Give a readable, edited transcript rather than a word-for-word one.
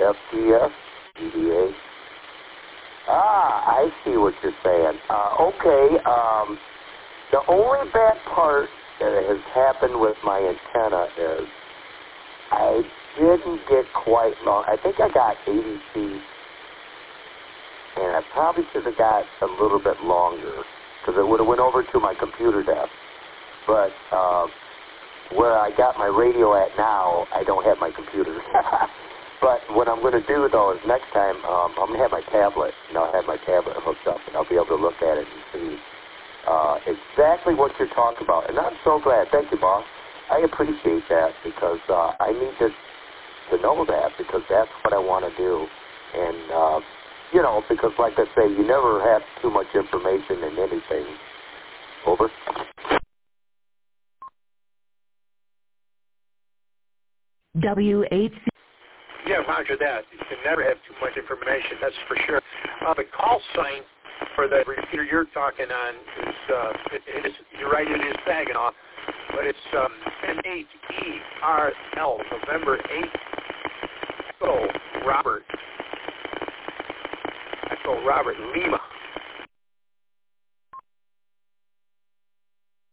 FTS, EDA. I see what you're saying. Okay, the only bad part that has happened with my antenna is I didn't get quite long. I think I got 80 feet, and I probably should have got a little bit longer because it would have went over to my computer desk. But where I got my radio at now, I don't have my computer. But what I'm going to do, though, is next time I'm going to have my tablet, and I'll have my tablet hooked up, and I'll be able to look at it and see exactly what you're talking about. And I'm so glad. Thank you, boss. I appreciate that because I need to know that because that's what I want to do. And, you know, because like I say, you never have too much information in anything. Over. WHC. Yeah, roger that. You can never have too much information, that's for sure. The call sign for the repeater you're talking on is, you're right, it is Saginaw, but it's N8ERL, November 8th, Echo Robert Lima.